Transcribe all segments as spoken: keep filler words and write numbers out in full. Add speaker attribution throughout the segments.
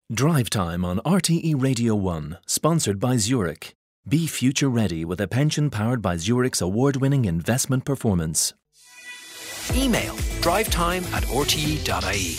Speaker 1: Drive Time on R T E Radio one, sponsored by Zurich. Be future ready with a pension powered by Zurich's award-winning investment performance.
Speaker 2: Email drivetime at r t e dot i e.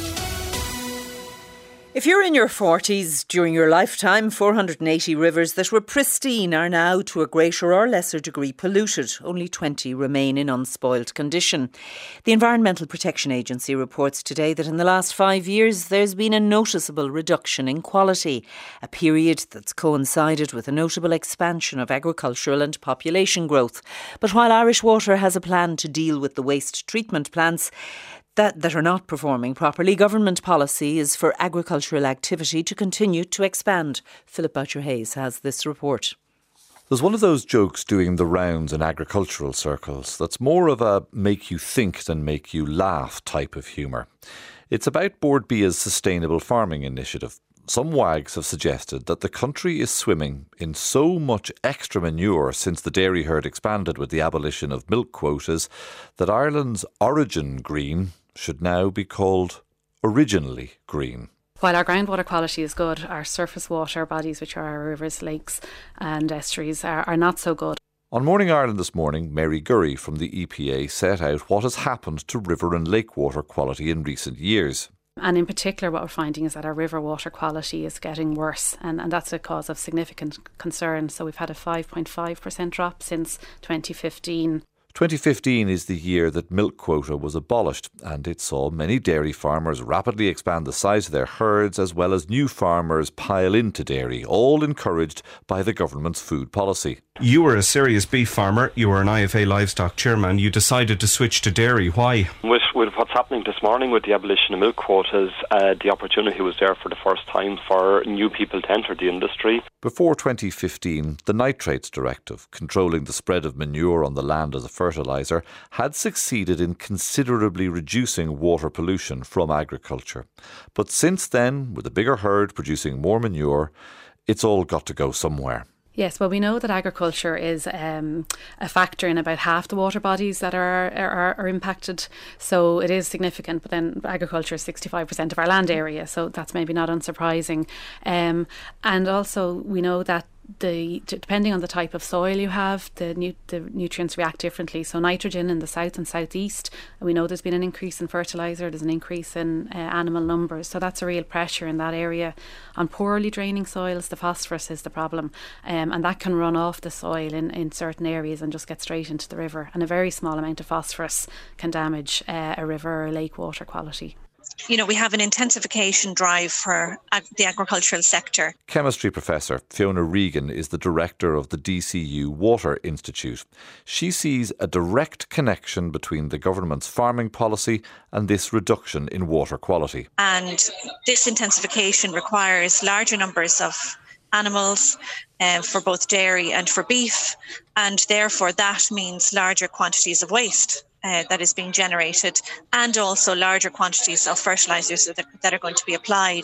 Speaker 3: If you're in your forties, during your lifetime, four hundred eighty rivers that were pristine are now, to a greater or lesser degree, polluted. Only twenty remain in unspoiled condition. The Environmental Protection Agency reports today that in the last five years there's been a noticeable reduction in quality, a period that's coincided with a notable expansion of agricultural and population growth. But while Irish Water has a plan to deal with the waste treatment plants That, that are not performing properly, government policy is for agricultural activity to continue to expand. Philip Boucher-Hayes has this report.
Speaker 4: There's one of those jokes doing the rounds in agricultural circles that's more of a make you think than make you laugh type of humour. It's about Bord Bia's sustainable farming initiative. Some wags have suggested that the country is swimming in so much extra manure since the dairy herd expanded with the abolition of milk quotas that Ireland's origin green should now be called originally green.
Speaker 5: While our groundwater quality is good, our surface water bodies, which are our rivers, lakes and estuaries, are, are not so good.
Speaker 4: On Morning Ireland this morning, Mary Gurry from the E P A set out what has happened to river and lake water quality in recent years.
Speaker 5: And in particular, what we're finding is that our river water quality is getting worse, and, and that's a cause of significant concern. So we've had a five point five percent drop since twenty fifteen.
Speaker 4: twenty fifteen is the year that milk quota was abolished, and it saw many dairy farmers rapidly expand the size of their herds as well as new farmers pile into dairy, all encouraged by the government's food policy.
Speaker 6: You were a serious beef farmer, you were an I F A livestock chairman, you decided to switch to dairy. Why?
Speaker 7: With, with what's happening this morning with the abolition of milk quotas, uh, the opportunity was there for the first time for new people to enter the industry.
Speaker 4: Before twenty fifteen, the Nitrates Directive, controlling the spread of manure on the land as a fertiliser, had succeeded in considerably reducing water pollution from agriculture. But since then, with a bigger herd producing more manure, it's all got to go somewhere.
Speaker 5: Yes, well, we know that agriculture is um, a factor in about half the water bodies that are, are are impacted. So it is significant, but then agriculture is sixty-five percent of our land area, so that's maybe not unsurprising. Um, and also we know that the depending on the type of soil you have, the nu- the nutrients react differently. So nitrogen in the south and southeast, we know there's been an increase in fertiliser, there's an increase in uh, animal numbers. So that's a real pressure in that area. On poorly draining soils, the phosphorus is the problem, um, and that can run off the soil in, in certain areas and just get straight into the river. And a very small amount of phosphorus can damage uh, a river or lake water quality.
Speaker 8: You know, we have an intensification drive for ag- the agricultural sector.
Speaker 4: Chemistry professor Fiona Regan is the director of the D C U Water Institute. She sees a direct connection between the government's farming policy and this reduction in water quality.
Speaker 8: And this intensification requires larger numbers of animals um, for both dairy and for beef, and therefore that means larger quantities of waste Uh, that is being generated, and also larger quantities of fertilisers that, that are going to be applied.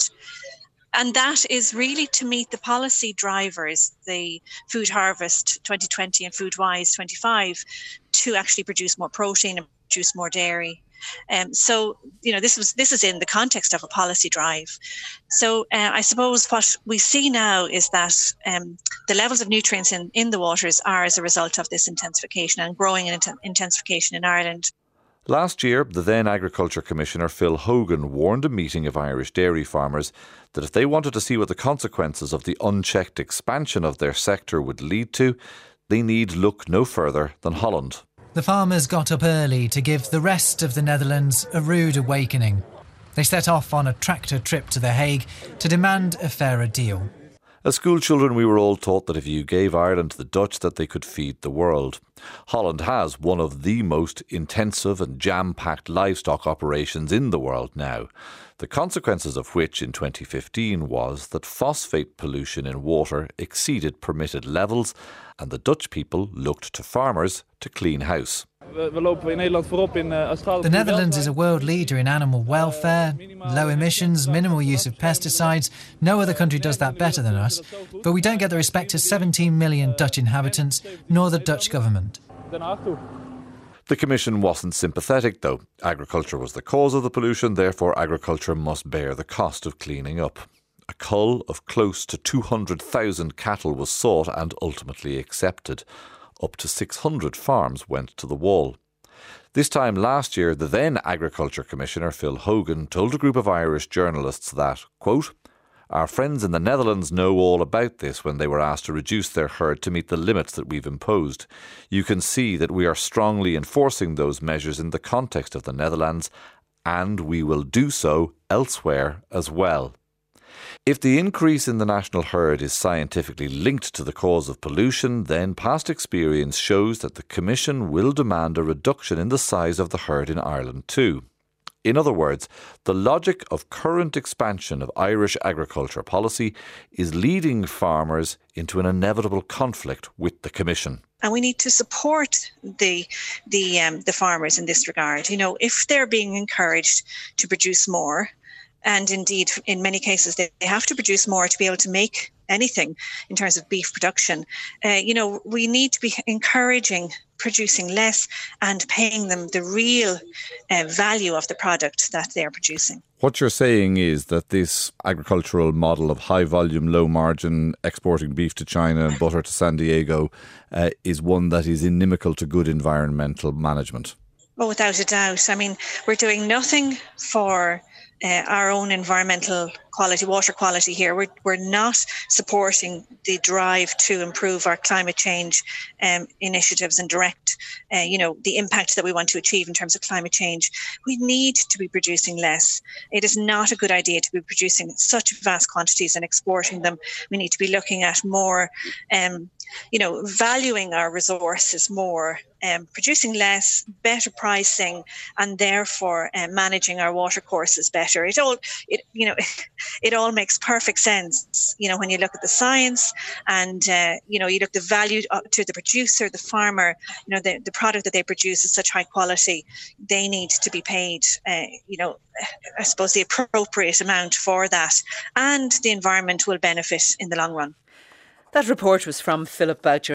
Speaker 8: And that is really to meet the policy drivers, the Food Harvest twenty twenty and Food Wise twenty-five, to actually produce more protein and produce more dairy. Um, so, you know, this was this is in the context of a policy drive. So uh, I suppose what we see now is that um, the levels of nutrients in, in the waters are as a result of this intensification and growing int- intensification in Ireland.
Speaker 4: Last year, the then Agriculture Commissioner Phil Hogan warned a meeting of Irish dairy farmers that if they wanted to see what the consequences of the unchecked expansion of their sector would lead to, they need look no further than Holland.
Speaker 9: The farmers got up early to give the rest of the Netherlands a rude awakening. They set off on a tractor trip to The Hague to demand a fairer deal.
Speaker 4: As school children, we were all taught that if you gave Ireland to the Dutch, that they could feed the world. Holland has one of the most intensive and jam-packed livestock operations in the world now, the consequences of which in twenty fifteen was that phosphate pollution in water exceeded permitted levels, and the Dutch people looked to farmers to clean house.
Speaker 9: The Netherlands is a world leader in animal welfare, low emissions, minimal use of pesticides. No other country does that better than us. But we don't get the respect of seventeen million Dutch inhabitants, nor the Dutch government.
Speaker 4: The Commission wasn't sympathetic, though. Agriculture was the cause of the pollution, therefore agriculture must bear the cost of cleaning up. A cull of close to two hundred thousand cattle was sought and ultimately accepted. Up to six hundred farms went to the wall. This time last year, the then Agriculture Commissioner, Phil Hogan, told a group of Irish journalists that, quote, "Our friends in the Netherlands know all about this when they were asked to reduce their herd to meet the limits that we've imposed. You can see that we are strongly enforcing those measures in the context of the Netherlands, and we will do so elsewhere as well." If the increase in the national herd is scientifically linked to the cause of pollution, then past experience shows that the Commission will demand a reduction in the size of the herd in Ireland too. In other words, the logic of current expansion of Irish agriculture policy is leading farmers into an inevitable conflict with the Commission.
Speaker 8: And we need to support the the um, the farmers in this regard. You know, if they're being encouraged to produce more, and indeed, in many cases, they have to produce more to be able to make anything in terms of beef production. Uh, you know, we need to be encouraging producing less and paying them the real uh, value of the product that they're producing.
Speaker 10: What you're saying is that this agricultural model of high volume, low margin, exporting beef to China and butter to San Diego uh, is one that is inimical to good environmental management.
Speaker 8: Oh, without a doubt. I mean, we're doing nothing for Uh, our own environmental quality, water quality here. We're, we're not supporting the drive to improve our climate change um, initiatives and direct, uh, you know, the impact that we want to achieve in terms of climate change. We need to be producing less. It is not a good idea to be producing such vast quantities and exporting them. We need to be looking at more, um, you know, valuing our resources more, um, producing less, better pricing, and therefore uh, managing our water courses better. It all, it you know, it all makes perfect sense. You know, when you look at the science, and uh, you know, you look the value to the producer, the farmer. You know, the the product that they produce is such high quality. They need to be paid. Uh, you know, I suppose the appropriate amount for that, and the environment will benefit in the long run.
Speaker 3: That report was from Philip Boucher.